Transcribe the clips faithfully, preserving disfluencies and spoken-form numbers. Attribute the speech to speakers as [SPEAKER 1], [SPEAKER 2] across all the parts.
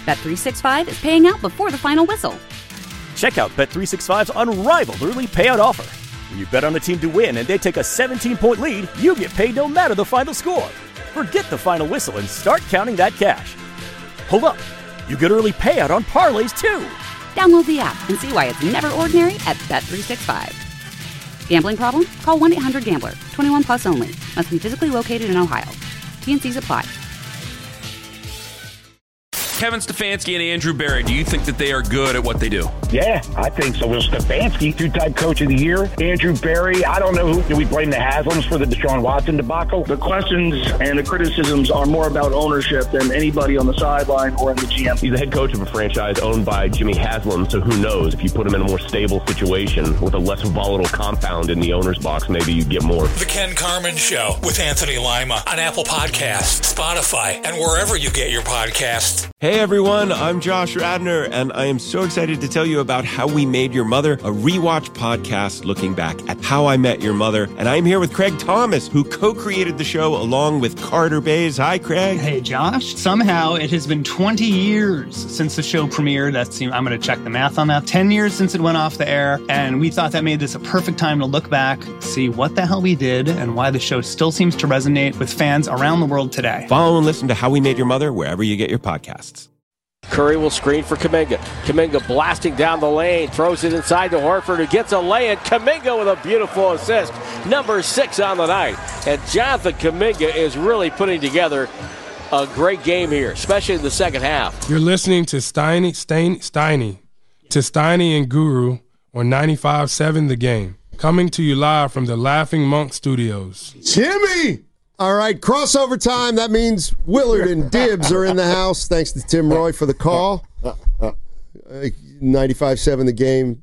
[SPEAKER 1] Bet three sixty-five is paying out before the final whistle.
[SPEAKER 2] Check out Bet three sixty-five's unrivaled early payout offer. When you bet on a team to win and they take a seventeen-point lead, you get paid no matter the final score. Forget the final whistle and start counting that cash. Hold up. You get early payout on parlays, too.
[SPEAKER 1] Download the app and see why it's never ordinary at Bet three sixty-five. Gambling problem? Call one eight hundred gambler. twenty-one plus only. Must be physically located in Ohio. T N Cs apply.
[SPEAKER 3] Kevin Stefanski and Andrew Berry, do you think that they are good at what they do?
[SPEAKER 4] Yeah, I think so. Well, Stefanski, two-time coach of the year. Andrew Berry, I don't know who. Do we blame the Haslams for the Deshaun Watson debacle?
[SPEAKER 5] The questions and the criticisms are more about ownership than anybody on the sideline or in the G M.
[SPEAKER 6] He's the head coach of a franchise owned by Jimmy Haslam, so who knows? If you put him in a more stable situation with a less volatile compound in the owner's box, maybe you get more.
[SPEAKER 7] The Ken Carman Show with Anthony Lima on Apple Podcasts, Spotify, and wherever you get your podcasts.
[SPEAKER 8] Hey everyone, I'm Josh Radner, and I am so excited to tell you about How We Made Your Mother, a rewatch podcast looking back at How I Met Your Mother. And I'm here with Craig Thomas, who co-created the show along with Carter Bays. Hi, Craig.
[SPEAKER 9] Hey, Josh. Somehow it has been twenty years since the show premiered. That's, I'm going to check the math on that. ten years since it went off the air, and we thought that made this a perfect time to look back, see what the hell we did, and why the show still seems to resonate with fans around the world today.
[SPEAKER 8] Follow and listen to How We Made Your Mother wherever you get your podcasts.
[SPEAKER 10] Curry will screen for Kuminga. Kuminga blasting down the lane, throws it inside to Horford, who gets a lay-in. Kuminga with a beautiful assist, number six on the night. And Jonathan Kuminga is really putting together a great game here, especially in the second half.
[SPEAKER 11] You're listening to Steiny, Steiny, Steiny, to Steiny and Guru on ninety-five point seven The Game. Coming to you live from the Laughing Monk Studios.
[SPEAKER 12] Jimmy! All right, crossover time. That means Willard and Dibbs are in the house. Thanks to Tim Roy for the call. Uh, ninety-five point seven The Game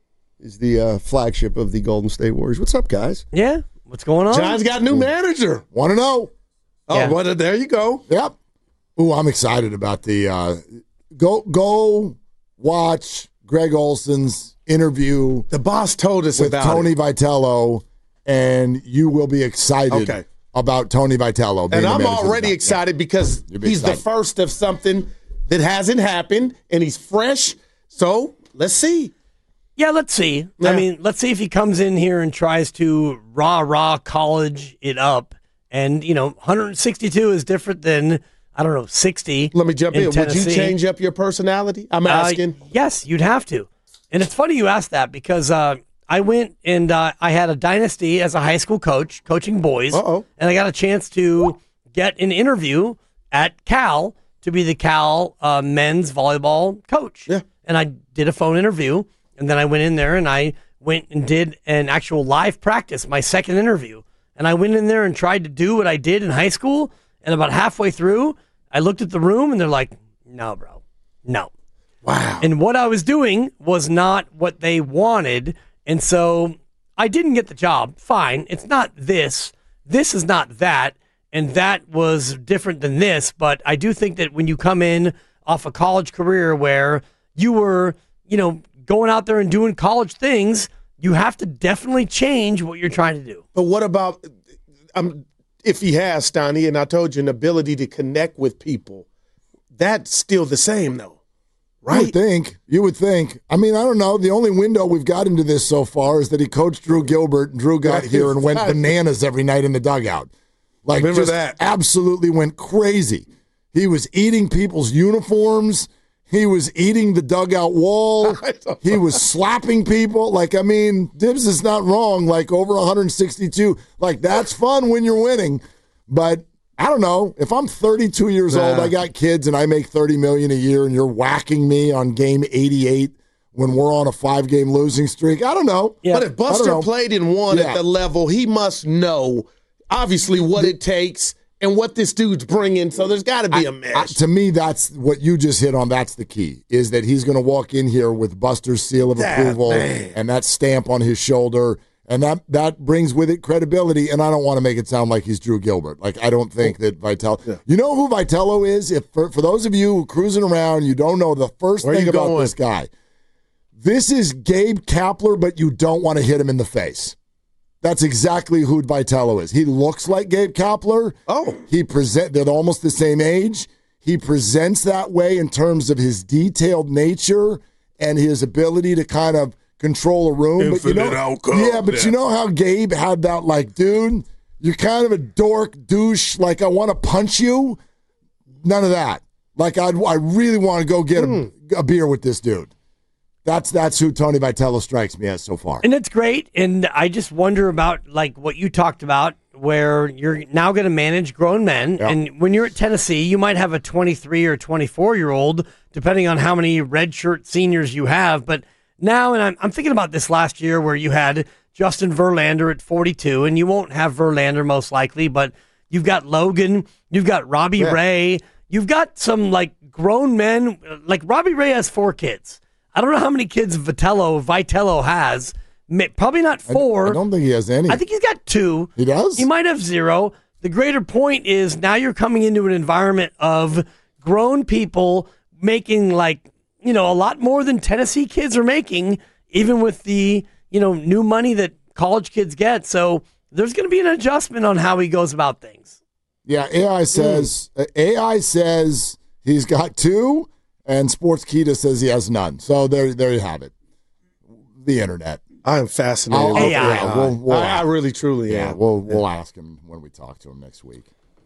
[SPEAKER 12] is the uh, flagship of the Golden State Warriors. What's up, guys?
[SPEAKER 13] Yeah, what's going on?
[SPEAKER 14] John's got a new manager.
[SPEAKER 12] Want to know?
[SPEAKER 14] Oh,
[SPEAKER 13] Yeah.
[SPEAKER 14] well, there you go.
[SPEAKER 12] Yep. Ooh, I'm excited about the uh, go go watch Greg Olson's interview.
[SPEAKER 14] The boss told us
[SPEAKER 12] with
[SPEAKER 14] about
[SPEAKER 12] Tony
[SPEAKER 14] it.
[SPEAKER 12] Vitello, and you will be excited
[SPEAKER 14] Okay.
[SPEAKER 12] about Tony Vitello. being
[SPEAKER 14] And
[SPEAKER 12] the
[SPEAKER 14] I'm
[SPEAKER 12] manager of the
[SPEAKER 14] already
[SPEAKER 12] Bucks.
[SPEAKER 14] excited because
[SPEAKER 12] You'll be
[SPEAKER 14] he's
[SPEAKER 12] excited.
[SPEAKER 14] the first of something that hasn't happened, and he's fresh. So let's see.
[SPEAKER 13] Yeah, let's see.
[SPEAKER 14] Yeah.
[SPEAKER 13] I mean, let's see if he comes in here and tries to rah-rah college it up. And, you know, one sixty-two is different than, I don't know, sixty.
[SPEAKER 14] Let me jump in. Would you
[SPEAKER 13] Tennessee.
[SPEAKER 14] change up your personality? I'm asking.
[SPEAKER 13] Uh, yes, you'd have to. And it's funny you asked that because uh, I went and uh, I had a dynasty as a high school coach, coaching boys.
[SPEAKER 14] Uh-oh.
[SPEAKER 13] And I got a chance to get an interview at Cal to be the Cal uh, men's volleyball coach.
[SPEAKER 14] Yeah.
[SPEAKER 13] And I did a phone interview. And then I went in there and I went and did an actual live practice, my second interview. And I went in there and tried to do what I did in high school. And about halfway through, I looked at the room and they're like, no, bro, no.
[SPEAKER 14] Wow.
[SPEAKER 13] And what I was doing was not what they wanted. And so I didn't get the job. Fine. It's not this. This is not that. And that was different than this. But I do think that when you come in off a college career where you were, you know, going out there and doing college things, you have to definitely change what you're trying to do.
[SPEAKER 14] But what about um, if he has, Steiny, and I told you, an ability to connect with people, that's still the same, though, right?
[SPEAKER 12] You would think. You would think. I mean, I don't know. The only window we've got into this so far is that he coached Drew Gilbert, and Drew got here and went bananas every night in the dugout. Like,
[SPEAKER 14] Remember
[SPEAKER 12] just
[SPEAKER 14] that.
[SPEAKER 12] absolutely went crazy. He was eating people's uniforms. He was eating the dugout wall. He was slapping people. Like, I mean, Dibbs is not wrong. Like, over one sixty-two. Like, that's fun when you're winning. But I don't know. If I'm thirty-two years
[SPEAKER 14] Nah.
[SPEAKER 12] old, I got kids, and I make thirty million dollars a year, and you're whacking me on game eighty-eight when we're on a five-game losing streak, I don't know.
[SPEAKER 13] Yeah.
[SPEAKER 14] But if
[SPEAKER 12] I don't
[SPEAKER 14] Buster
[SPEAKER 12] know.
[SPEAKER 14] played and won
[SPEAKER 12] Yeah.
[SPEAKER 14] at the level, he must know, obviously, what it takes and what this dude's bringing. So there's got to be a mesh.
[SPEAKER 12] I, to me, that's what you just hit on. That's the key, is that he's going to walk in here with Buster's seal of
[SPEAKER 14] That
[SPEAKER 12] approval
[SPEAKER 14] man.
[SPEAKER 12] and that stamp on his shoulder, and that, that brings with it credibility. And I don't want to make it sound like he's Drew Gilbert. Like, I don't think that Vitello yeah. – you know who Vitello is? If for, for those of you cruising around, you don't know the first
[SPEAKER 14] Where
[SPEAKER 12] thing
[SPEAKER 14] you
[SPEAKER 12] about
[SPEAKER 14] going?
[SPEAKER 12] this guy. This is Gabe Kapler, but you don't want to hit him in the face. That's exactly who Vitello is. He looks like Gabe Kapler.
[SPEAKER 14] Oh.
[SPEAKER 12] He present. They're almost the same age. he presents that way in terms of his detailed nature and his ability to kind of control a room.
[SPEAKER 14] Infinite
[SPEAKER 12] but you know,
[SPEAKER 14] outcome.
[SPEAKER 12] Yeah, but
[SPEAKER 14] yeah.
[SPEAKER 12] you know how Gabe had that, like, dude, you're kind of a dork, douche, like I want to punch you? None of that. Like, I'd, I really want to go get mm. a, a beer with this dude. That's that's who Tony Vitello strikes me as so far.
[SPEAKER 13] And it's great. And I just wonder about, like, what you talked about, where you're now going to manage grown men. Yep. And when you're at Tennessee, you might have a twenty-three or twenty-four-year-old, depending on how many redshirt seniors you have. But now, and I'm, I'm thinking about this last year where you had Justin Verlander at forty-two, and you won't have Verlander most likely, but you've got Logan, you've got Robbie yeah. Ray, you've got some, like, grown men. Like, Robbie Ray has four kids. I don't know how many kids Vitello, Vitello has. Probably not four.
[SPEAKER 12] I, I don't think he has any.
[SPEAKER 13] I think he's got two.
[SPEAKER 12] He does?
[SPEAKER 13] He might have zero. The greater point is now you're coming into an environment of grown people making, like, you know, a lot more than Tennessee kids are making, even with the, you know, new money that college kids get. So there's going to be an adjustment on how he goes about things.
[SPEAKER 12] Yeah, A I says, mm. A I says he's got two. And Sportskeeda says he has none. So there, there you have it. The internet.
[SPEAKER 14] I am fascinated.
[SPEAKER 12] I'll,
[SPEAKER 14] with
[SPEAKER 12] I'll, yeah, we'll, we'll
[SPEAKER 14] I, I really, truly
[SPEAKER 12] yeah,
[SPEAKER 14] am.
[SPEAKER 12] We'll, we'll ask him when we talk to him next week.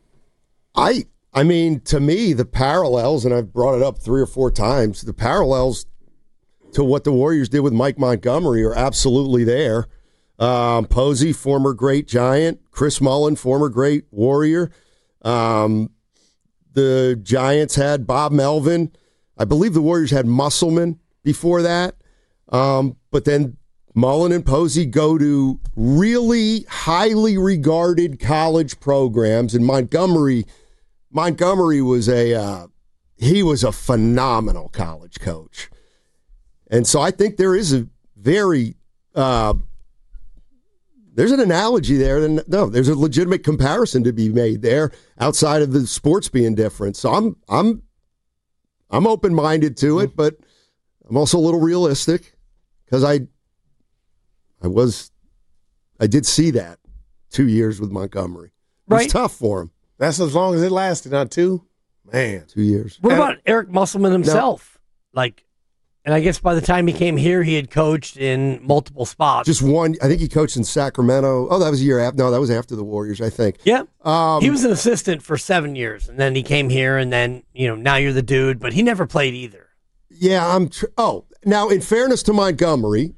[SPEAKER 15] I, I mean, to me, the parallels, and I've brought it up three or four times, the parallels to what the Warriors did with Mike Montgomery are absolutely there. Um, Posey, former great Giant. Chris Mullin, former great Warrior. Um, the Giants had Bob Melvin. I believe the Warriors had Musselman before that. Um, but then Mullin and Posey go to really highly regarded college programs. And Montgomery, Montgomery was a, uh, he was a phenomenal college coach. And so I think there is a very, uh, there's an analogy there. And no, there's a legitimate comparison to be made there outside of the sports being different. So I'm, I'm, I'm open-minded to it, but I'm also a little realistic because I, I was, I did see that two years with Montgomery. It was
[SPEAKER 13] right.
[SPEAKER 15] tough for him.
[SPEAKER 14] That's as long as it lasted, not two. Man,
[SPEAKER 15] two years.
[SPEAKER 13] What about Eric Musselman himself? No. Like, and I guess by the time he came here, he had coached in multiple spots.
[SPEAKER 15] Just one. I think he coached in Sacramento. Oh, that was a year after. No, that was after the Warriors, I think.
[SPEAKER 13] Yeah.
[SPEAKER 15] Um,
[SPEAKER 13] he was an assistant for seven years, and then he came here, and then, you know, now you're the dude, but he never played either.
[SPEAKER 15] Yeah, I'm. Tr- oh, now, in fairness to Montgomery,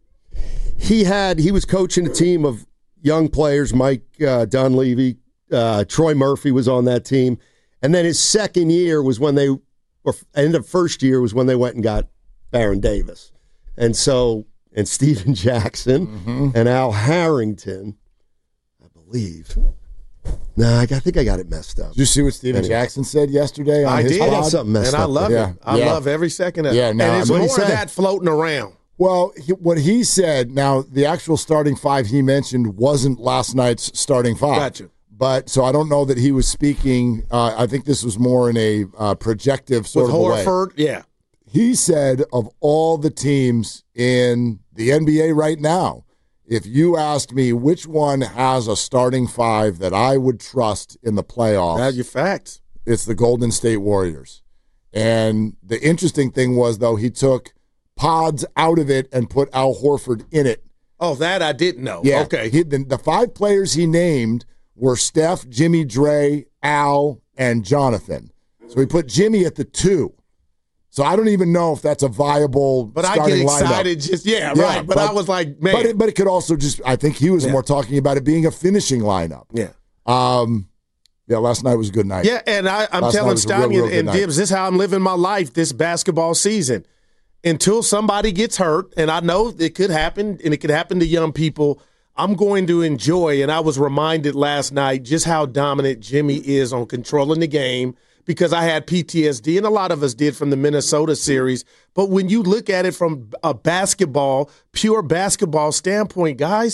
[SPEAKER 15] he had, he was coaching a team of young players. Mike uh, Dunleavy, uh, Troy Murphy was on that team. And then his second year was when they, or end of first year was when they went and got Baron Davis. And so, and Steven Jackson mm-hmm. and Al Harrington, I believe. No, nah, I think I got it messed up.
[SPEAKER 12] Did you see what Steven anyway. Jackson said yesterday on
[SPEAKER 14] I
[SPEAKER 12] his
[SPEAKER 14] did.
[SPEAKER 12] pod?
[SPEAKER 15] I got something messed
[SPEAKER 14] and
[SPEAKER 15] up.
[SPEAKER 14] I love
[SPEAKER 12] yeah.
[SPEAKER 14] it. I
[SPEAKER 12] yeah.
[SPEAKER 14] love every second of it.
[SPEAKER 12] Yeah, no,
[SPEAKER 14] and it's
[SPEAKER 12] what
[SPEAKER 14] more
[SPEAKER 12] he said,
[SPEAKER 14] of that floating around.
[SPEAKER 12] Well, he, what he said, now, the actual starting five he mentioned wasn't last night's starting five.
[SPEAKER 14] Gotcha.
[SPEAKER 12] But, so I don't know that he was speaking, uh, I think this was more in a uh, projective sort
[SPEAKER 14] With
[SPEAKER 12] of
[SPEAKER 14] Horford,
[SPEAKER 12] way.
[SPEAKER 14] yeah.
[SPEAKER 12] He said of all the teams in the N B A right now, if you asked me which one has a starting five that I would trust in the playoffs,
[SPEAKER 14] that's your facts.
[SPEAKER 12] It's the Golden State Warriors. And the interesting thing was, though, he took Pods out of it and put Al Horford in it.
[SPEAKER 14] Oh, that I didn't know.
[SPEAKER 12] Yeah.
[SPEAKER 14] Okay.
[SPEAKER 12] He, the, the five players he named were Steph, Jimmy, Dre, Al, and Jonathan. So he put Jimmy at the two. So I don't even know if that's a viable
[SPEAKER 14] but
[SPEAKER 12] starting lineup.
[SPEAKER 14] But I get excited
[SPEAKER 12] lineup.
[SPEAKER 14] just, yeah,
[SPEAKER 12] yeah
[SPEAKER 14] right. But, but I was like, man.
[SPEAKER 12] But it, but it could also just, I think he was yeah. more talking about it being a finishing lineup.
[SPEAKER 14] Yeah.
[SPEAKER 12] Um, yeah, last night was a good night.
[SPEAKER 14] Yeah, and I, I'm
[SPEAKER 12] last
[SPEAKER 14] telling Steiny and, and Dibs, this is how I'm living my life this basketball season. Until somebody gets hurt, and I know it could happen, and it could happen to young people, I'm going to enjoy, and I was reminded last night just how dominant Jimmy is on controlling the game, because I had P T S D, and a lot of us did from the Minnesota series. But when you look at it from a basketball, pure basketball standpoint, guys,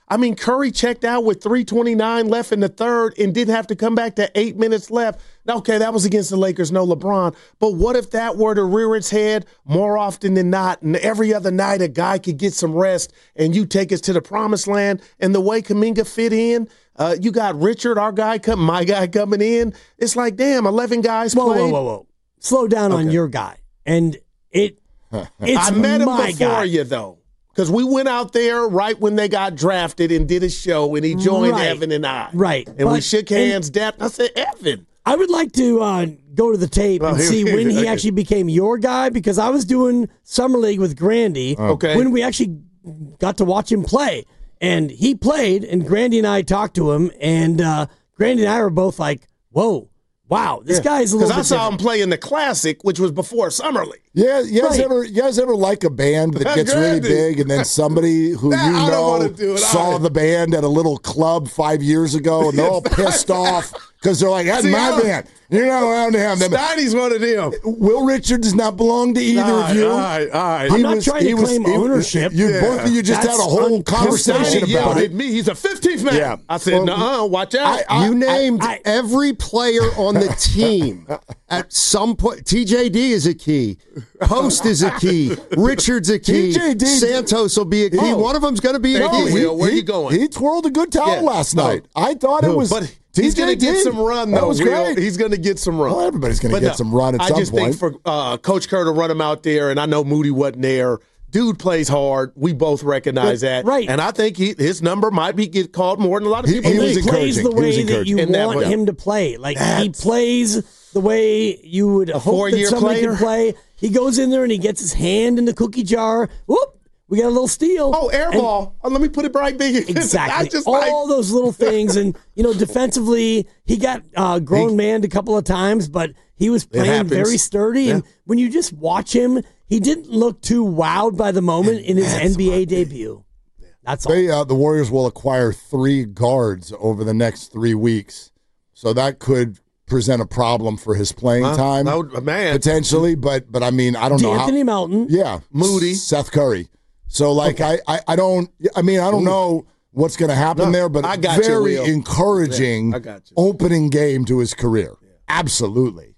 [SPEAKER 14] I mean, Curry checked out with three twenty-nine left in the third and didn't have to come back to eight minutes left. Okay, that was against the Lakers, no LeBron. But what if that were to rear its head more often than not, and every other night a guy could get some rest and you take us to the promised land? And the way Kuminga fit in, uh, you got Richard, our guy, come, my guy coming in. It's like, damn, eleven guys
[SPEAKER 13] whoa,
[SPEAKER 14] played.
[SPEAKER 13] Whoa, whoa, whoa. Slow down okay. on your guy. And it, it's
[SPEAKER 14] I met him
[SPEAKER 13] my
[SPEAKER 14] before
[SPEAKER 13] guy.
[SPEAKER 14] you, though. Because we went out there right when they got drafted and did a show, and he joined
[SPEAKER 13] right.
[SPEAKER 14] Evan and I.
[SPEAKER 13] Right.
[SPEAKER 14] And but, we shook hands. Dad, I said, Evan.
[SPEAKER 13] I would like to uh, go to the tape
[SPEAKER 14] oh,
[SPEAKER 13] and
[SPEAKER 14] here,
[SPEAKER 13] see
[SPEAKER 14] here,
[SPEAKER 13] when he
[SPEAKER 14] okay.
[SPEAKER 13] actually became your guy, because I was doing Summer League with Grandy
[SPEAKER 14] okay.
[SPEAKER 13] when we actually got to watch him play. And he played, and Grandy and I talked to him, and uh, Grandy and I were both like, whoa. Wow, this yeah. guy's a little bit
[SPEAKER 14] Because I saw
[SPEAKER 13] different.
[SPEAKER 14] him play in the Classic, which was before Summer League.
[SPEAKER 12] Yeah, you guys
[SPEAKER 13] Right.
[SPEAKER 12] ever you guys ever like a band that gets really big and then somebody who
[SPEAKER 14] Nah,
[SPEAKER 12] you
[SPEAKER 14] I don't wanna
[SPEAKER 12] know
[SPEAKER 14] do it.
[SPEAKER 12] saw
[SPEAKER 14] I-
[SPEAKER 12] the band at a little club five years ago and they're all pissed off because they're like, that's
[SPEAKER 14] See,
[SPEAKER 12] my
[SPEAKER 14] I-
[SPEAKER 12] band. You're not allowed to have them.
[SPEAKER 14] Steiny's one of them.
[SPEAKER 12] Will Richard does not belong to either
[SPEAKER 14] All
[SPEAKER 12] of
[SPEAKER 14] right,
[SPEAKER 12] you.
[SPEAKER 14] all right, all right.
[SPEAKER 13] I'm not trying to claim ownership.
[SPEAKER 12] You,
[SPEAKER 14] Yeah.
[SPEAKER 12] Both of you just
[SPEAKER 13] That's
[SPEAKER 12] had a whole
[SPEAKER 13] un-
[SPEAKER 12] conversation
[SPEAKER 14] Steiny
[SPEAKER 12] about
[SPEAKER 14] yelled
[SPEAKER 12] it.
[SPEAKER 14] at me. He's a fifteenth man.
[SPEAKER 12] Yeah.
[SPEAKER 14] I said,
[SPEAKER 12] Well,
[SPEAKER 14] nuh-uh, watch out.
[SPEAKER 12] I- I-
[SPEAKER 15] You named
[SPEAKER 13] I-
[SPEAKER 15] every player on the team at some point. T J D is a key. Post is a key. Richard's a key.
[SPEAKER 12] T J D
[SPEAKER 15] Santos will be a key.
[SPEAKER 12] Oh.
[SPEAKER 15] One of them's going to be a
[SPEAKER 14] Thank
[SPEAKER 15] key.
[SPEAKER 14] you, Will. Where you going?
[SPEAKER 12] He twirled a good towel
[SPEAKER 14] Yeah.
[SPEAKER 12] last
[SPEAKER 14] Oh.
[SPEAKER 12] night. I thought it was.
[SPEAKER 14] But he's going to
[SPEAKER 12] T J D.
[SPEAKER 14] get some run,
[SPEAKER 12] That
[SPEAKER 14] though.
[SPEAKER 12] was
[SPEAKER 14] Will.
[SPEAKER 12] great.
[SPEAKER 14] He's going to get some run.
[SPEAKER 12] Well, everybody's going to
[SPEAKER 14] But
[SPEAKER 12] get
[SPEAKER 14] no,
[SPEAKER 12] some run at
[SPEAKER 14] I
[SPEAKER 12] some
[SPEAKER 14] just
[SPEAKER 12] point.
[SPEAKER 14] think for uh, Coach Kerr to run him out there, and I know Moody wasn't there. Dude plays hard. We both recognize
[SPEAKER 13] But-
[SPEAKER 14] that.
[SPEAKER 13] right.
[SPEAKER 14] And I think he, his number might be get called more than a lot of
[SPEAKER 12] He-
[SPEAKER 14] people
[SPEAKER 12] he
[SPEAKER 14] think.
[SPEAKER 12] was
[SPEAKER 13] He plays the
[SPEAKER 12] encouraging. He was
[SPEAKER 13] way that you
[SPEAKER 14] encouraging. And
[SPEAKER 13] want
[SPEAKER 14] that-
[SPEAKER 13] him to play. Like he
[SPEAKER 14] That's-
[SPEAKER 13] plays the way you would hope that
[SPEAKER 14] four-year
[SPEAKER 13] somebody
[SPEAKER 14] player?
[SPEAKER 13] can play. He goes in there and he gets his hand in the cookie jar. Whoop! We got a little steal.
[SPEAKER 14] Oh, air
[SPEAKER 13] And-
[SPEAKER 14] ball. Oh, let me put it right big.
[SPEAKER 13] Exactly.
[SPEAKER 14] I just
[SPEAKER 13] All
[SPEAKER 14] like,
[SPEAKER 13] those little things. And, you know, defensively, he got uh, grown manned a couple of times, but he was playing
[SPEAKER 14] happens.
[SPEAKER 13] very sturdy. And when you just watch him, he didn't look too wowed by the moment in his N B A debut. That's all.
[SPEAKER 12] They, uh, the Warriors will acquire three guards over the next three weeks, so that could present a problem for his playing
[SPEAKER 14] Huh?
[SPEAKER 12] time,
[SPEAKER 14] That would- man.
[SPEAKER 12] potentially. But but I mean, I don't know how.
[SPEAKER 13] D'Anthony Melton.
[SPEAKER 12] Yeah,
[SPEAKER 14] Moody.
[SPEAKER 12] Seth Curry. So like I, I I don't I mean I don't know what's going to happen
[SPEAKER 14] No,
[SPEAKER 12] there, but
[SPEAKER 14] I got you,
[SPEAKER 12] very
[SPEAKER 14] Will.
[SPEAKER 12] encouraging
[SPEAKER 14] Yeah, I got you.
[SPEAKER 12] opening game to his career. Absolutely.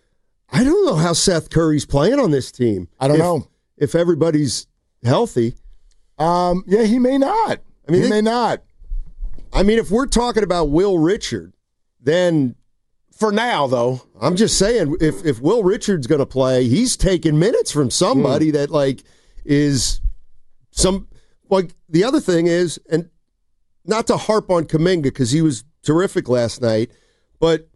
[SPEAKER 15] I don't know how Seth Curry's playing on this team.
[SPEAKER 12] I don't
[SPEAKER 15] If-
[SPEAKER 12] know.
[SPEAKER 15] if everybody's healthy.
[SPEAKER 12] Um, yeah, he may not.
[SPEAKER 15] I mean,
[SPEAKER 12] he
[SPEAKER 15] they-
[SPEAKER 12] may not.
[SPEAKER 15] I mean, if we're talking about Will Richard, then
[SPEAKER 14] for now, though.
[SPEAKER 15] I'm just saying, if if Will Richard's going to play, he's taking minutes from somebody that like is some. Like the other thing is, and not to harp on Kuminga because he was terrific last night, but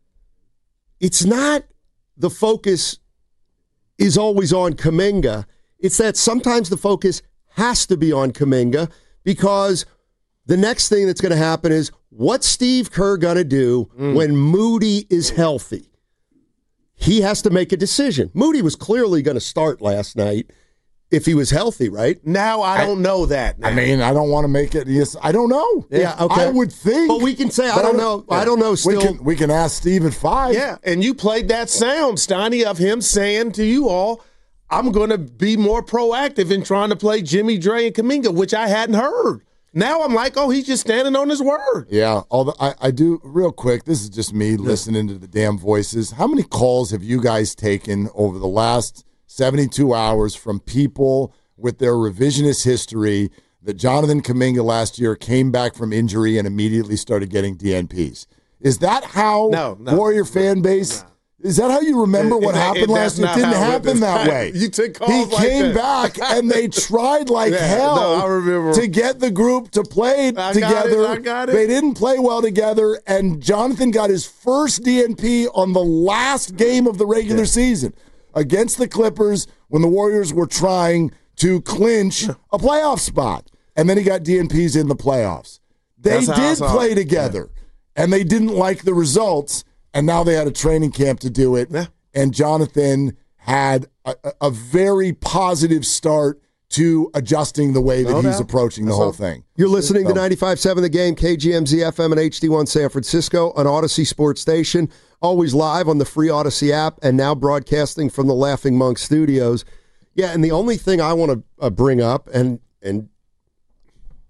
[SPEAKER 15] it's not the focus is always on Kuminga. It's that sometimes the focus has to be on Kuminga because the next thing that's going to happen is what's Steve Kerr going to do mm. when Moody is healthy? He has to make a decision. Moody was clearly going to start last night if he was healthy, right?
[SPEAKER 14] Now I don't I, know that. Now.
[SPEAKER 12] I mean, I don't want to make it. Yes, I don't know.
[SPEAKER 15] Yeah, okay.
[SPEAKER 12] I would think,
[SPEAKER 15] but we can say I don't know. Yeah. I don't know. Still,
[SPEAKER 12] we can, we can ask Steve at five.
[SPEAKER 14] Yeah, and you played that sound, Steiny, of him saying to you all, "I'm going to be more proactive in trying to play Jimmy Dre and Kuminga," which I hadn't heard. Now I'm like, oh, he's just standing on his word.
[SPEAKER 12] Yeah, although I, I do, real quick, this is just me yeah. listening to the damn voices. How many calls have you guys taken over the last seventy-two hours from people with their revisionist history that Jonathan Kuminga last year came back from injury and immediately started getting D N Ps? Is that how
[SPEAKER 14] no, no,
[SPEAKER 12] Warrior fan base... No. Is that how you remember what
[SPEAKER 14] it,
[SPEAKER 12] happened
[SPEAKER 14] it,
[SPEAKER 12] last year? It didn't happen that way.
[SPEAKER 14] You took calls
[SPEAKER 12] He
[SPEAKER 14] like
[SPEAKER 12] came
[SPEAKER 14] that.
[SPEAKER 12] back and they tried like
[SPEAKER 14] yeah,
[SPEAKER 12] hell
[SPEAKER 14] no, I remember.
[SPEAKER 12] to get the group to play
[SPEAKER 14] I
[SPEAKER 12] together.
[SPEAKER 14] Got it, I got it.
[SPEAKER 12] They didn't play well together, and Jonathan got his first D N P on the last game of the regular yeah. season against the Clippers when the Warriors were trying to clinch a playoff spot. And then he got D N Ps in the playoffs. They did play together, yeah. and they didn't like the results. And now they had a training camp to do it.
[SPEAKER 14] Yeah.
[SPEAKER 12] And Jonathan had a, a very positive start to adjusting the way that no he's doubt. approaching the That's whole all. thing.
[SPEAKER 15] You're listening so. to ninety-five point seven The Game, K G M Z F M and H D one San Francisco, an Odyssey Sports Station, always live on the free Odyssey app, and now broadcasting from the Laughing Monk Studios. Yeah, and the only thing I want to uh, bring up, and and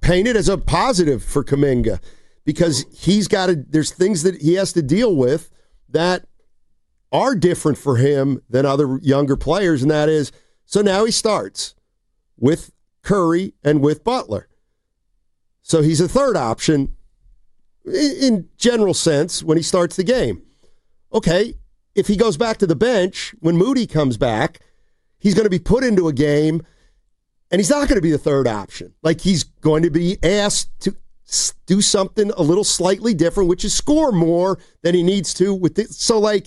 [SPEAKER 15] paint it as a positive for Kuminga because he's got to, there's things that he has to deal with that are different for him than other younger players, and that is, so now he starts with Curry and with Butler. So he's a third option in general sense when he starts the game. Okay, if he goes back to the bench, when Moody comes back, he's going to be put into a game, and he's not going to be the third option. Like, he's going to be asked to do something a little slightly different, which is score more than he needs to. With this. So, like,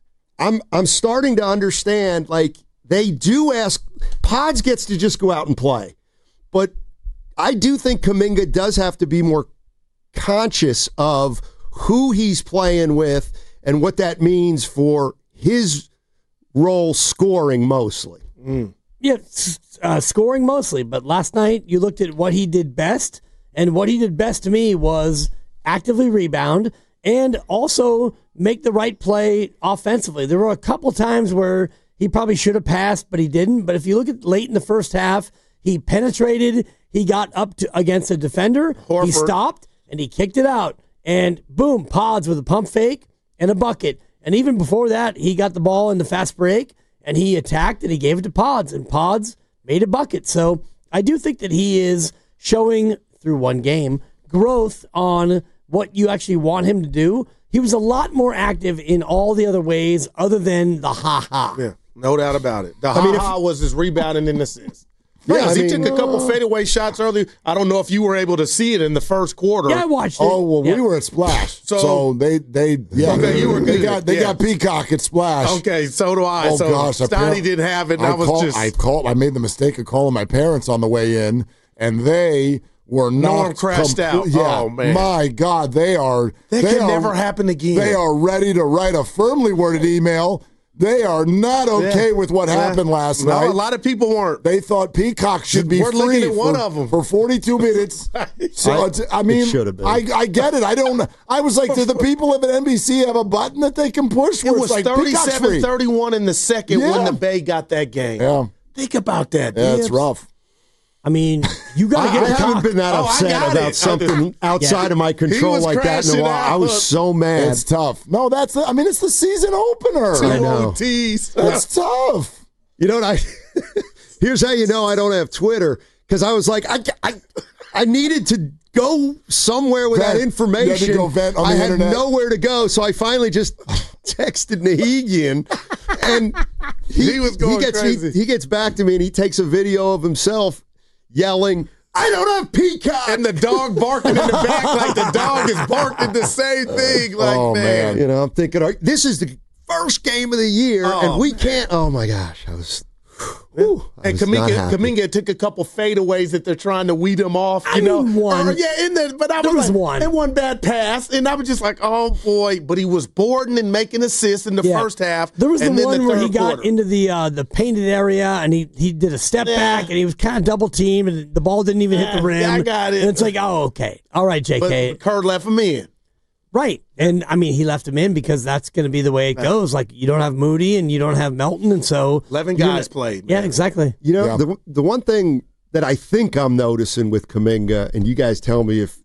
[SPEAKER 15] I'm I'm starting to understand, like, they do ask, Pods gets to just go out and play. But I do think Kuminga does have to be more conscious of who he's playing with and what that means for his role scoring mostly.
[SPEAKER 13] Mm. Yeah, uh, scoring mostly. But last night you looked at what he did best, and what he did best to me was actively rebound and also make the right play offensively. There were a couple times where he probably should have passed, but he didn't. But if you look at late in the first half, he penetrated, he got up to against a defender, Horford. He stopped, and he kicked it out. And boom, Pods with a pump fake and a bucket. And even before that, he got the ball in the fast break, and he attacked, and he gave it to Pods, and Pods made a bucket. So I do think that he is showing, through one game, growth on what you actually want him to do. He was a lot more active in all the other ways other than the ha-ha.
[SPEAKER 14] Yeah, no doubt about it. The
[SPEAKER 13] I mean,
[SPEAKER 14] ha-ha
[SPEAKER 13] if-
[SPEAKER 14] was his rebounding and assist.
[SPEAKER 12] Yeah,
[SPEAKER 14] Yeah,
[SPEAKER 12] I
[SPEAKER 14] he
[SPEAKER 12] mean,
[SPEAKER 14] took a couple
[SPEAKER 12] uh,
[SPEAKER 14] fadeaway shots earlier. I don't know if you were able to see it in the first quarter.
[SPEAKER 13] Yeah, I watched it.
[SPEAKER 12] Oh well,
[SPEAKER 13] Yeah.
[SPEAKER 12] we were at Splash, so,
[SPEAKER 14] So-
[SPEAKER 12] they they yeah.
[SPEAKER 14] Okay, you were
[SPEAKER 12] They
[SPEAKER 14] good.
[SPEAKER 12] got they
[SPEAKER 14] Yeah.
[SPEAKER 12] got Peacock at Splash.
[SPEAKER 14] Okay, so do I.
[SPEAKER 12] Oh
[SPEAKER 14] so
[SPEAKER 12] gosh,
[SPEAKER 14] Steiny
[SPEAKER 12] apparently-
[SPEAKER 14] didn't have it, and I, was
[SPEAKER 12] called,
[SPEAKER 14] just
[SPEAKER 12] I called. I made the mistake of calling my parents on the way in, and they were not.
[SPEAKER 14] Norm crashed out.
[SPEAKER 12] Yeah,
[SPEAKER 14] Oh, man.
[SPEAKER 12] my God, they are.
[SPEAKER 14] That
[SPEAKER 12] they
[SPEAKER 14] can
[SPEAKER 12] are,
[SPEAKER 14] never happen again.
[SPEAKER 12] They are ready to write a firmly worded email. They are not okay
[SPEAKER 14] Yeah.
[SPEAKER 12] with what
[SPEAKER 14] Yeah.
[SPEAKER 12] happened last
[SPEAKER 14] No,
[SPEAKER 12] night.
[SPEAKER 14] a lot of people weren't.
[SPEAKER 12] They thought Peacock should be
[SPEAKER 14] We're
[SPEAKER 12] free
[SPEAKER 14] looking at
[SPEAKER 12] for,
[SPEAKER 14] one of 'em.
[SPEAKER 12] for forty-two minutes. So
[SPEAKER 15] I-
[SPEAKER 12] it's, I mean,
[SPEAKER 15] it should have been.
[SPEAKER 12] I, I get it. I don't. I was like, do the people of N B C have a button that they can push?
[SPEAKER 14] It
[SPEAKER 12] Where
[SPEAKER 14] was
[SPEAKER 12] it's like Peacock's
[SPEAKER 14] thirty-seven
[SPEAKER 12] free?
[SPEAKER 14] thirty-one in the second when
[SPEAKER 12] Yeah.
[SPEAKER 14] the Bay got that game.
[SPEAKER 12] Yeah,
[SPEAKER 14] Think about that.
[SPEAKER 12] yeah, it's
[SPEAKER 14] Gibbs.
[SPEAKER 12] rough.
[SPEAKER 13] I mean, you got to
[SPEAKER 15] I,
[SPEAKER 13] get
[SPEAKER 15] I
[SPEAKER 13] a
[SPEAKER 15] haven't
[SPEAKER 13] cock.
[SPEAKER 15] been that
[SPEAKER 14] Oh, I
[SPEAKER 15] upset
[SPEAKER 14] got
[SPEAKER 15] about
[SPEAKER 14] it.
[SPEAKER 15] something outside
[SPEAKER 13] Yeah.
[SPEAKER 15] of my control
[SPEAKER 14] was
[SPEAKER 15] like that in a
[SPEAKER 14] crashing
[SPEAKER 15] while. I was
[SPEAKER 14] out.
[SPEAKER 15] so mad.
[SPEAKER 12] It's tough. No, that's. The, I mean, it's the season opener.
[SPEAKER 15] I know.
[SPEAKER 14] O Ts.
[SPEAKER 12] It's tough.
[SPEAKER 15] You know what I? Here's how you know I don't have Twitter, because I was like, I, I, I needed to go somewhere with
[SPEAKER 12] Vent.
[SPEAKER 15] that
[SPEAKER 12] You
[SPEAKER 15] information.
[SPEAKER 12] had to go vent on
[SPEAKER 15] I
[SPEAKER 12] the
[SPEAKER 15] had
[SPEAKER 12] internet.
[SPEAKER 15] nowhere to go, so I finally just texted Nahigian, and he,
[SPEAKER 14] He was going
[SPEAKER 15] he gets
[SPEAKER 14] crazy.
[SPEAKER 15] He, he gets back to me, and he takes a video of himself yelling, "I don't have Peacock!"
[SPEAKER 14] And the dog barking in the back like the dog is barking the same thing. Like,
[SPEAKER 12] Oh,
[SPEAKER 14] man.
[SPEAKER 12] man.
[SPEAKER 15] You know, I'm thinking, all right, this is the first game of the year,
[SPEAKER 14] Oh,
[SPEAKER 15] and we can't. Oh my gosh, I was. whew, I
[SPEAKER 14] And
[SPEAKER 15] was not
[SPEAKER 14] Kuminga,
[SPEAKER 15] happy.
[SPEAKER 14] Kuminga took a couple fadeaways that they're trying to weed him off. You
[SPEAKER 13] I
[SPEAKER 14] know,
[SPEAKER 13] mean, one.
[SPEAKER 14] Uh, yeah, in there, but I was,
[SPEAKER 13] There was
[SPEAKER 14] like,
[SPEAKER 13] one.
[SPEAKER 14] and one bad pass, and I was just like, oh boy! But he was boarding and making assists in the
[SPEAKER 13] Yeah.
[SPEAKER 14] first half.
[SPEAKER 13] There was
[SPEAKER 14] and
[SPEAKER 13] the
[SPEAKER 14] then
[SPEAKER 13] one
[SPEAKER 14] the
[SPEAKER 13] where
[SPEAKER 14] third
[SPEAKER 13] he got
[SPEAKER 14] quarter.
[SPEAKER 13] into the uh, the painted area and he, he did a step
[SPEAKER 14] Yeah.
[SPEAKER 13] back and he was kind of double teamed and the ball didn't even hit the
[SPEAKER 14] Yeah,
[SPEAKER 13] rim.
[SPEAKER 14] I got it.
[SPEAKER 13] And it's like, oh, okay. All right, J K.
[SPEAKER 14] But Kerr left him in.
[SPEAKER 13] Right. And I mean, he left him in because that's going to be the way it goes. Like, you don't have Moody and you don't have Melton. And so
[SPEAKER 14] Eleven
[SPEAKER 13] you're
[SPEAKER 14] guys
[SPEAKER 13] gonna-
[SPEAKER 14] played.
[SPEAKER 13] Yeah,
[SPEAKER 14] man.
[SPEAKER 13] exactly.
[SPEAKER 15] You know,
[SPEAKER 12] Yeah.
[SPEAKER 15] the the one thing that I think I'm noticing with Kuminga, and you guys tell me if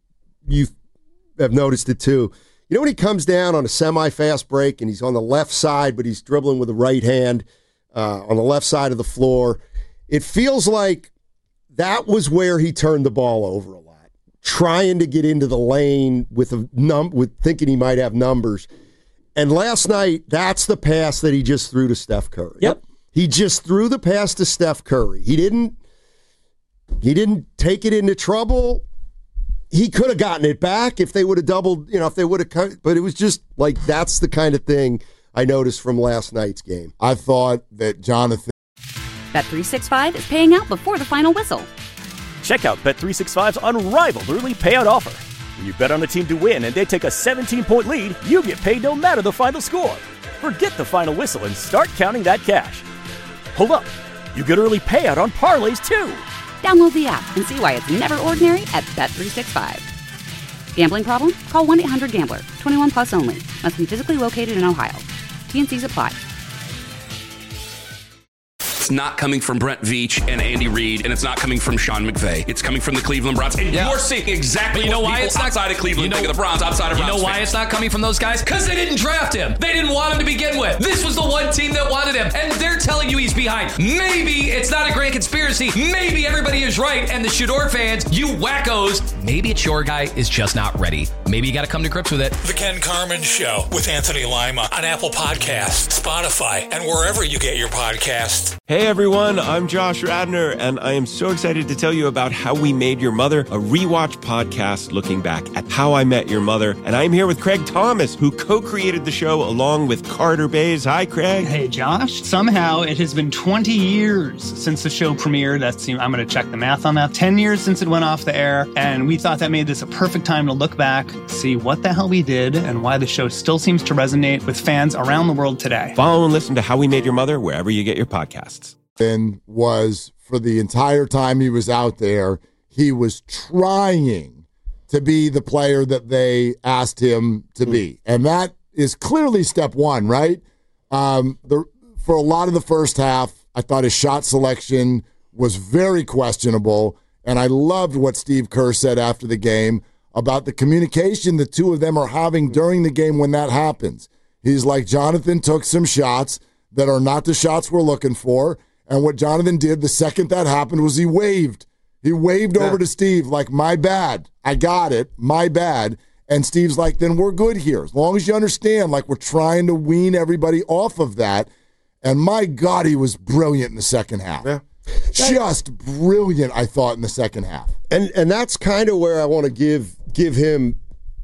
[SPEAKER 15] you have noticed it too. You know, when he comes down on a semi-fast break and he's on the left side, but he's dribbling with the right hand uh, on the left side of the floor, it feels like that was where he turned the ball over a lot, trying to get into the lane with a num with thinking he might have numbers. And last night, that's the pass that he just threw to Steph Curry.
[SPEAKER 13] Yep.
[SPEAKER 15] He just threw the pass to Steph Curry. He didn't he didn't take it into trouble. He could have gotten it back if they would have doubled, you know, if they would have cut, but it was just like that's the kind of thing I noticed from last night's game.
[SPEAKER 12] I thought that Jonathan.
[SPEAKER 1] Bet three sixty-five is paying out before the final whistle.
[SPEAKER 2] Check out Bet three sixty-five's unrivaled early payout offer. When you bet on a team to win and they take a seventeen-point lead, you get paid no matter the final score. Forget the final whistle and start counting that cash. Hold up. You get early payout on parlays, too.
[SPEAKER 1] Download the app and see why it's never ordinary at Bet three sixty-five. Gambling problem? Call one eight hundred gambler. twenty-one plus only. Must be physically located in Ohio. T and C's apply.
[SPEAKER 3] It's not coming from Brent Veach and Andy Reid, and it's not coming from Sean McVay. It's coming from the Cleveland Browns. And yeah. you're seeing exactly
[SPEAKER 16] but you know
[SPEAKER 3] what
[SPEAKER 16] why
[SPEAKER 3] people
[SPEAKER 16] it's not,
[SPEAKER 3] outside of Cleveland
[SPEAKER 16] you know,
[SPEAKER 3] think of the Browns, outside of
[SPEAKER 16] You
[SPEAKER 3] Browns
[SPEAKER 16] know why
[SPEAKER 3] fans.
[SPEAKER 16] it's not coming from those guys? Because they didn't draft him. They didn't want him to begin with. This was the one team that wanted him, and they're telling you he's behind. Maybe it's not a grand conspiracy. Maybe everybody is right, and the Shador fans, you wackos, maybe it's your guy is just not ready. Maybe you got to come to grips with it.
[SPEAKER 7] The Ken Carman Show with Anthony Lima on Apple Podcasts, Spotify, and wherever you get your podcasts.
[SPEAKER 8] Hey everyone, I'm Josh Radner, and I am so excited to tell you about How We Made Your Mother, a rewatch podcast looking back at How I Met Your Mother. And I'm here with Craig Thomas, who co-created the show along with Carter Bays. Hi, Craig.
[SPEAKER 9] Hey, Josh. Somehow it has been twenty years since the show premiered. That's, I'm going to check the math on that. ten years since it went off the air, and we thought that made this a perfect time to look back, see what the hell we did, and why the show still seems to resonate with fans around the world today.
[SPEAKER 8] Follow and listen to How We Made Your Mother wherever you get your podcasts.
[SPEAKER 12] And was, for the entire time he was out there, he was trying to be the player that they asked him to be. And that is clearly step one, right? Um, the, for a lot of the first half, I thought his shot selection was very questionable. And I loved what Steve Kerr said after the game about the communication the two of them are having during the game when that happens. He's like, Jonathan took some shots that are not the shots we're looking for. And what Jonathan did the second that happened was he waved. He waved yeah. over to Steve like, my bad. I got it. My bad. And Steve's like, then we're good here. As long as you understand, like we're trying to wean everybody off of that. And my God, he was brilliant in the second half. Yeah. Just brilliant, I thought, in the second half.
[SPEAKER 15] And and that's kind of where I want to give give him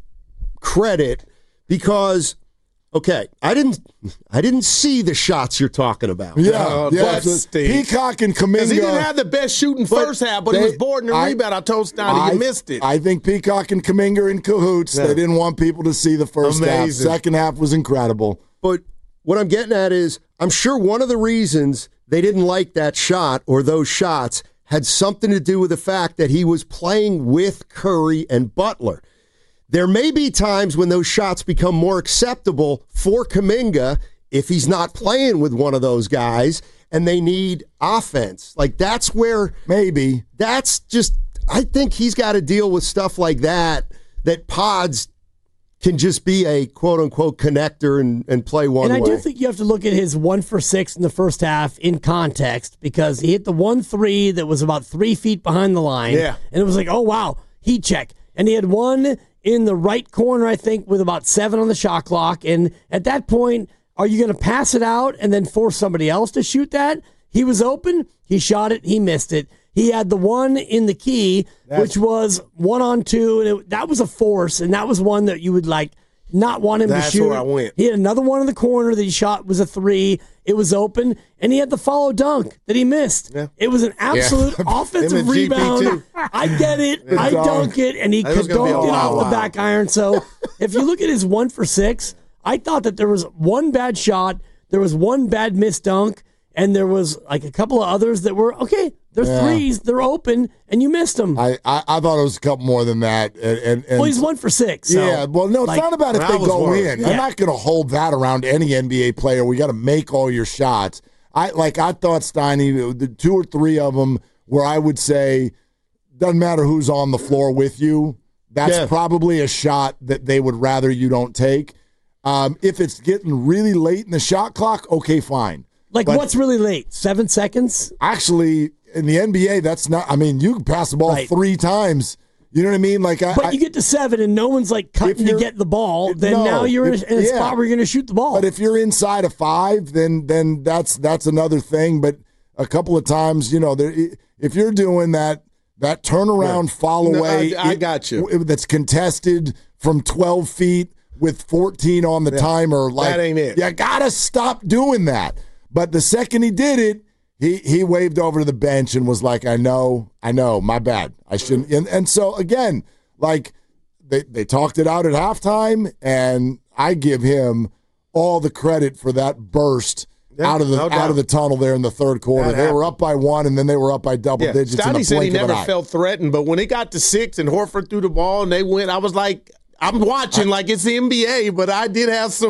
[SPEAKER 15] credit because, okay, I didn't I didn't see the shots you're talking about.
[SPEAKER 12] Yeah,
[SPEAKER 14] uh,
[SPEAKER 12] yeah.
[SPEAKER 14] But
[SPEAKER 12] Peacock and Kuminga.
[SPEAKER 14] Because he didn't have the best shooting first half, but they, he was boarding the I, rebound. I told Steiny you missed it.
[SPEAKER 12] I think Peacock and Kuminga are in cahoots. Yeah. They didn't want people to see the first Amazing. half. Second half was incredible.
[SPEAKER 15] But what I'm getting at is I'm sure one of the reasons they didn't like that shot or those shots had something to do with the fact that he was playing with Curry and Butler. There may be times when those shots become more acceptable for Kuminga if he's not playing with one of those guys and they need offense. Like that's where maybe that's just, I think he's got to deal with stuff like that, that Pods can just be a quote-unquote connector and, and play one way.
[SPEAKER 13] And I do think you have to look at his one for six in the first half in context because he hit the one three that was about three feet behind the line.
[SPEAKER 14] Yeah.
[SPEAKER 13] And it was like, oh, wow, heat check. And he had one in the right corner, I think, with about seven on the shot clock. And at that point, are you going to pass it out and then force somebody else to shoot that? He was open. He shot it. He missed it. He had the one in the key, That's, which was one on two, and it, that was a force, and that was one that you would like not want him
[SPEAKER 14] That's
[SPEAKER 13] to shoot.
[SPEAKER 14] Where I went.
[SPEAKER 13] He had another one in the corner that he shot was a three. It was open, and he had the follow dunk that he missed. Yeah. It was an absolute yeah. offensive rebound. I get it. Yeah. I dunk it, and he could dunk it off wow. the back iron. So if you look at his one for six, I thought that there was one bad shot, there was one bad missed dunk, and there was like a couple of others that were, okay, they're yeah. threes, they're open, and you missed them.
[SPEAKER 12] I, I, I thought it was a couple more than that. And, and, and
[SPEAKER 13] well, he's one for six. So,
[SPEAKER 12] yeah, well, no, it's like, not about if they go worried. in. Yeah. I'm not going to hold that around any N B A player. We got to make all your shots. I Like, I thought, Steiny, the two or three of them where I would say, doesn't matter who's on the floor with you, that's yeah. probably a shot that they would rather you don't take. Um, if it's getting really late in the shot clock, okay, fine.
[SPEAKER 13] Like, but what's really late? Seven seconds?
[SPEAKER 12] Actually, in the N B A, that's not, I mean, you can pass the ball right. three times. You know what I mean? Like, I,
[SPEAKER 13] But
[SPEAKER 12] I,
[SPEAKER 13] you get to seven and no one's, like, cutting to get the ball, then no, now you're if, in a, in a yeah. spot where you're going to shoot the ball.
[SPEAKER 12] But if you're inside of five, then then that's that's another thing. But a couple of times, you know, there, if you're doing that that turnaround yeah. fall away.
[SPEAKER 14] No, I, I got you.
[SPEAKER 12] It, that's contested from twelve feet with fourteen on the yeah. timer. Like,
[SPEAKER 14] that ain't it.
[SPEAKER 12] You got to stop doing that. But the second he did it, he he waved over to the bench and was like, I know, I know, my bad. I shouldn't. And, and so, again, like, they, they talked it out at halftime, and I give him all the credit for that burst yeah, out of the no out of the tunnel there in the third quarter. They were up by one, and then they were up by double yeah. digits.
[SPEAKER 14] Steiny
[SPEAKER 12] in a
[SPEAKER 14] said he
[SPEAKER 12] blink of
[SPEAKER 14] never
[SPEAKER 12] an eye.
[SPEAKER 14] felt threatened, but when it got to six and Horford threw the ball and they went, I was like, I'm watching I, like it's the N B A, but I did have some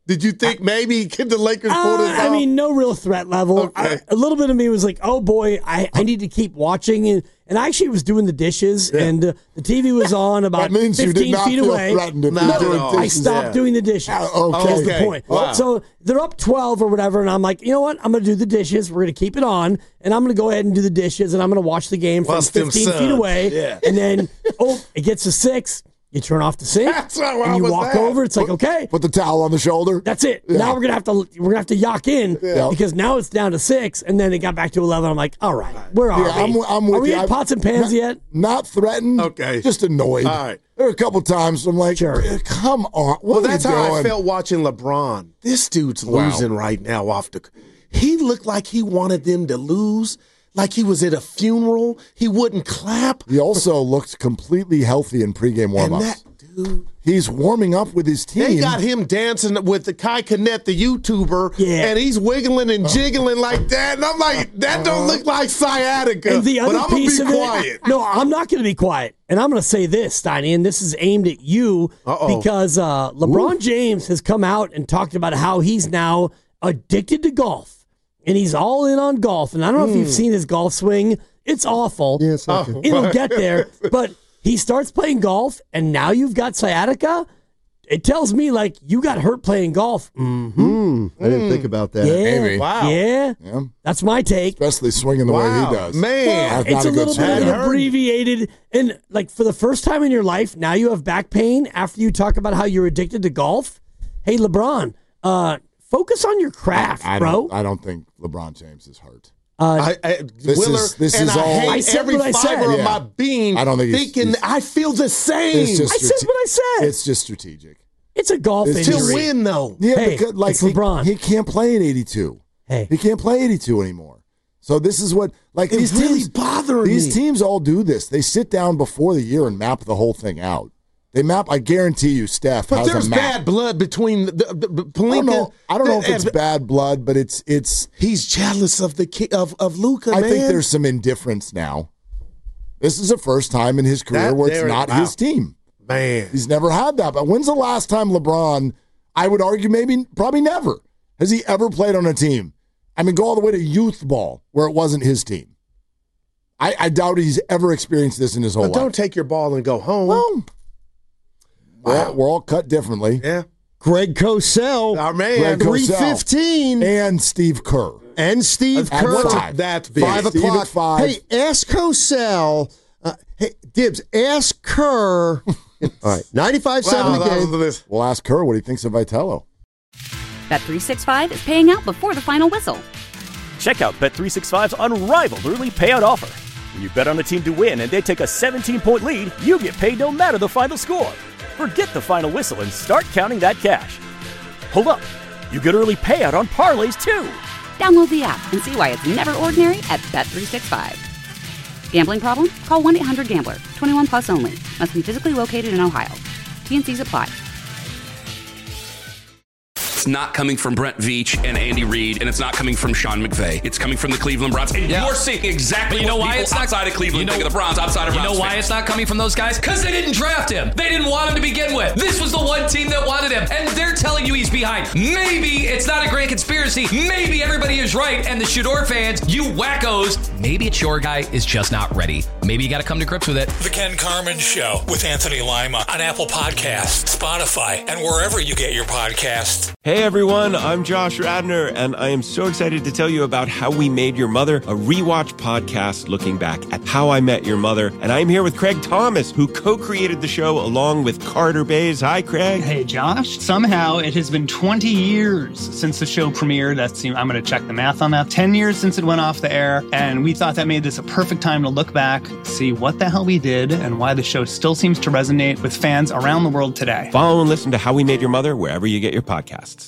[SPEAKER 14] Did you think maybe could the Lakers pull this
[SPEAKER 17] Uh,
[SPEAKER 14] off?
[SPEAKER 17] I mean, no real threat level.
[SPEAKER 14] Okay.
[SPEAKER 17] I- a little bit of me was like, oh boy, I, I need to keep watching. And, and I actually was doing the dishes,
[SPEAKER 12] Yeah.
[SPEAKER 17] and uh, the T V was on about
[SPEAKER 12] That means you did
[SPEAKER 17] fifteen
[SPEAKER 12] not
[SPEAKER 17] feet
[SPEAKER 12] feel
[SPEAKER 17] away.
[SPEAKER 12] threatened if
[SPEAKER 17] no,
[SPEAKER 12] you were doing
[SPEAKER 17] I
[SPEAKER 12] dishes.
[SPEAKER 17] stopped
[SPEAKER 12] Yeah.
[SPEAKER 17] doing the dishes.
[SPEAKER 12] Oh, okay.
[SPEAKER 17] That's the
[SPEAKER 12] Okay.
[SPEAKER 17] point.
[SPEAKER 12] Wow.
[SPEAKER 17] So they're up twelve or whatever, and I'm like, you know what? I'm going to do the dishes. We're going to keep it on, and I'm going to go ahead and do the dishes, and I'm going to watch the game from
[SPEAKER 14] Bust them
[SPEAKER 17] fifteen feet
[SPEAKER 14] suns.
[SPEAKER 17] away.
[SPEAKER 14] Yeah.
[SPEAKER 17] And then, oh, it gets to six. You turn off the sink,
[SPEAKER 14] That's not what
[SPEAKER 17] and you
[SPEAKER 14] was
[SPEAKER 17] walk
[SPEAKER 14] that.
[SPEAKER 17] over. It's like, okay,
[SPEAKER 12] Put the towel on the shoulder.
[SPEAKER 17] that's it.
[SPEAKER 12] Yeah.
[SPEAKER 17] Now we're gonna have to we're gonna have to yuck in
[SPEAKER 12] Yeah.
[SPEAKER 17] because now it's down to six, and then it got back to eleven. I'm like, all right, where are
[SPEAKER 12] Yeah,
[SPEAKER 17] we?
[SPEAKER 12] I'm, I'm with
[SPEAKER 17] are we
[SPEAKER 12] you.
[SPEAKER 17] at
[SPEAKER 12] I'm
[SPEAKER 17] pots and pans
[SPEAKER 12] not,
[SPEAKER 17] yet?
[SPEAKER 12] Not threatened.
[SPEAKER 14] Okay.
[SPEAKER 12] Just annoyed.
[SPEAKER 14] All right.
[SPEAKER 12] There are a couple times I'm like,
[SPEAKER 17] Sure.
[SPEAKER 12] come on. What
[SPEAKER 14] Well,
[SPEAKER 12] are
[SPEAKER 14] that's
[SPEAKER 12] you
[SPEAKER 14] how
[SPEAKER 12] doing?
[SPEAKER 14] I felt watching LeBron. This dude's
[SPEAKER 12] Wow.
[SPEAKER 14] losing right now off the. He looked like he wanted them to lose, like he was at a funeral. He wouldn't clap.
[SPEAKER 12] He also looked completely healthy in pregame
[SPEAKER 14] And
[SPEAKER 12] warm-ups.
[SPEAKER 14] that dude,
[SPEAKER 12] He's warming up with his team.
[SPEAKER 14] they got him dancing with the Kai Connett, the YouTuber,
[SPEAKER 17] Yeah.
[SPEAKER 14] and he's wiggling and jiggling like that. And I'm like, that don't look like sciatica.
[SPEAKER 17] And the
[SPEAKER 14] but
[SPEAKER 17] other
[SPEAKER 14] I'm gonna
[SPEAKER 17] piece
[SPEAKER 14] be
[SPEAKER 17] of
[SPEAKER 14] quiet.
[SPEAKER 17] it, no, I'm not going to be quiet, and I'm going to say this, Steiny, and this is aimed at you
[SPEAKER 14] Uh-oh.
[SPEAKER 17] because uh, LeBron
[SPEAKER 12] Ooh.
[SPEAKER 17] James has come out and talked about how he's now addicted to golf, and he's all in on golf. And I don't know if you've seen his golf swing; it's awful.
[SPEAKER 15] Yeah, it's not
[SPEAKER 14] Oh.
[SPEAKER 15] good.
[SPEAKER 17] It'll get there, but he starts playing golf, and now you've got sciatica. It tells me like you got hurt playing golf. Mm-hmm.
[SPEAKER 15] Mm, I didn't think about that.
[SPEAKER 17] Yeah,
[SPEAKER 12] Maybe.
[SPEAKER 14] Wow.
[SPEAKER 17] yeah,
[SPEAKER 12] Yeah.
[SPEAKER 17] that's my take.
[SPEAKER 12] Especially swinging the way
[SPEAKER 14] Wow,
[SPEAKER 12] he does.
[SPEAKER 14] man.
[SPEAKER 12] That's
[SPEAKER 17] It's
[SPEAKER 12] not
[SPEAKER 17] a
[SPEAKER 12] a good
[SPEAKER 17] little bit
[SPEAKER 12] swing.
[SPEAKER 17] of
[SPEAKER 14] That
[SPEAKER 17] an
[SPEAKER 14] hurt.
[SPEAKER 17] abbreviated, and like for the first time in your life, now you have back pain after you talk about how you're addicted to golf. Hey, LeBron, uh, focus on your craft,
[SPEAKER 12] I
[SPEAKER 17] bro.
[SPEAKER 12] don't, I don't think LeBron James is hurt.
[SPEAKER 17] Uh,
[SPEAKER 14] I, I,
[SPEAKER 12] This
[SPEAKER 14] Willer,
[SPEAKER 12] is- this
[SPEAKER 14] and
[SPEAKER 12] is
[SPEAKER 14] I
[SPEAKER 12] all-
[SPEAKER 14] hate
[SPEAKER 17] I said
[SPEAKER 14] every
[SPEAKER 17] what I said.
[SPEAKER 14] fiber of
[SPEAKER 12] Yeah.
[SPEAKER 14] my being.
[SPEAKER 12] I don't think he's-
[SPEAKER 14] thinking
[SPEAKER 12] he's-
[SPEAKER 14] I feel the same.
[SPEAKER 12] It's just
[SPEAKER 17] I said
[SPEAKER 12] strate-
[SPEAKER 17] what I said.
[SPEAKER 12] It's just strategic.
[SPEAKER 17] It's a golf
[SPEAKER 12] It's
[SPEAKER 14] to
[SPEAKER 17] injury.
[SPEAKER 14] win though.
[SPEAKER 12] Yeah,
[SPEAKER 17] Hey,
[SPEAKER 12] because like
[SPEAKER 17] it's
[SPEAKER 12] he,
[SPEAKER 17] LeBron.
[SPEAKER 12] he can't play at eighty-two.
[SPEAKER 17] Hey,
[SPEAKER 12] He can't play eighty-two anymore. So this is what like
[SPEAKER 14] It's
[SPEAKER 12] these
[SPEAKER 14] really
[SPEAKER 12] teams
[SPEAKER 14] bothering
[SPEAKER 12] These
[SPEAKER 14] me.
[SPEAKER 12] teams all do this. They sit down before the year and map the whole thing out. They map. I guarantee you, Steph
[SPEAKER 14] But
[SPEAKER 12] has
[SPEAKER 14] there's
[SPEAKER 12] a map.
[SPEAKER 14] bad blood between the, the, the
[SPEAKER 12] I
[SPEAKER 14] Pelinka.
[SPEAKER 12] don't know. I don't know if it's
[SPEAKER 14] and-
[SPEAKER 12] bad blood, but it's it's.
[SPEAKER 14] He's jealous of the ki- of of Luca.
[SPEAKER 12] I
[SPEAKER 14] man.
[SPEAKER 12] think there's some indifference now. This is the first time in his career
[SPEAKER 14] That-
[SPEAKER 12] where it's
[SPEAKER 14] there-
[SPEAKER 12] not
[SPEAKER 14] wow.
[SPEAKER 12] his team.
[SPEAKER 14] Man,
[SPEAKER 12] He's never had that. But when's the last time LeBron? I would argue maybe probably never has he ever played on a team. I mean, go all the way to youth ball where it wasn't his team. I, I doubt he's ever experienced this in his whole
[SPEAKER 14] but
[SPEAKER 12] life.
[SPEAKER 14] don't take your ball and go home.
[SPEAKER 12] Well, we're, all, we're all cut differently.
[SPEAKER 14] yeah,
[SPEAKER 15] Greg Cosell,
[SPEAKER 14] our man.
[SPEAKER 12] Greg
[SPEAKER 15] three
[SPEAKER 12] Cosell.
[SPEAKER 15] fifteen,
[SPEAKER 12] And Steve Kerr.
[SPEAKER 15] and Steve
[SPEAKER 12] At
[SPEAKER 15] Kerr.
[SPEAKER 12] five.
[SPEAKER 14] That's big.
[SPEAKER 15] Five
[SPEAKER 12] Steve at
[SPEAKER 15] o'clock.
[SPEAKER 12] five.
[SPEAKER 15] Hey, ask Cosell. Uh, hey, Dibs, ask Kerr. All right, ninety-five seven
[SPEAKER 14] Wow,
[SPEAKER 15] the
[SPEAKER 14] that
[SPEAKER 15] game.
[SPEAKER 14] was-
[SPEAKER 12] We'll ask Kerr what he thinks of Vitello.
[SPEAKER 1] Bet three sixty-five is paying out before the final whistle.
[SPEAKER 2] Check out Bet three sixty-five's unrivaled early payout offer. When you bet on a team to win and they take a seventeen-point lead, you get paid no matter the final score. Forget the final whistle and start counting that cash. Hold up. You get early payout on parlays, too.
[SPEAKER 1] Download the app and see why it's never ordinary at Bet three sixty-five. Gambling problem? Call one eight hundred gambler. twenty-one plus only. Must be physically located in Ohio. T N Cs apply.
[SPEAKER 3] It's not coming from Brent Veach and Andy Reid, and it's not coming from Sean McVay. It's coming from the Cleveland Browns. And
[SPEAKER 16] Yeah.
[SPEAKER 3] you're seeing exactly
[SPEAKER 16] But you know
[SPEAKER 3] what
[SPEAKER 16] why
[SPEAKER 3] people
[SPEAKER 16] it's not
[SPEAKER 3] outside of Cleveland
[SPEAKER 16] you know,
[SPEAKER 3] think of the Browns, outside of
[SPEAKER 16] You
[SPEAKER 3] Browns
[SPEAKER 16] know why
[SPEAKER 3] fans.
[SPEAKER 16] it's not coming from those guys? Because they didn't draft him. They didn't want him to begin with. This was the one team that wanted him, and they're telling you he's behind. Maybe it's not a grand conspiracy. Maybe everybody is right, and the Shador fans, you wackos, maybe it's your guy is just not ready. Maybe you got to come to grips with it.
[SPEAKER 7] The Ken Carmen Show with Anthony Lima on Apple Podcasts, Spotify, and wherever you get your podcasts.
[SPEAKER 8] Hey everyone, I'm Josh Radner, and I am so excited to tell you about How We Made Your Mother, a rewatch podcast looking back at How I Met Your Mother. And I'm here with Craig Thomas, who co-created the show along with Carter Bays. Hi, Craig.
[SPEAKER 9] Hey, Josh. Somehow it has been twenty years since the show premiered. That's, I'm going to check the math on that. ten years since it went off the air. And we thought that made this a perfect time to look back, see what the hell we did, and why the show still seems to resonate with fans around the world today.
[SPEAKER 8] Follow and listen to How We Made Your Mother wherever you get your podcasts.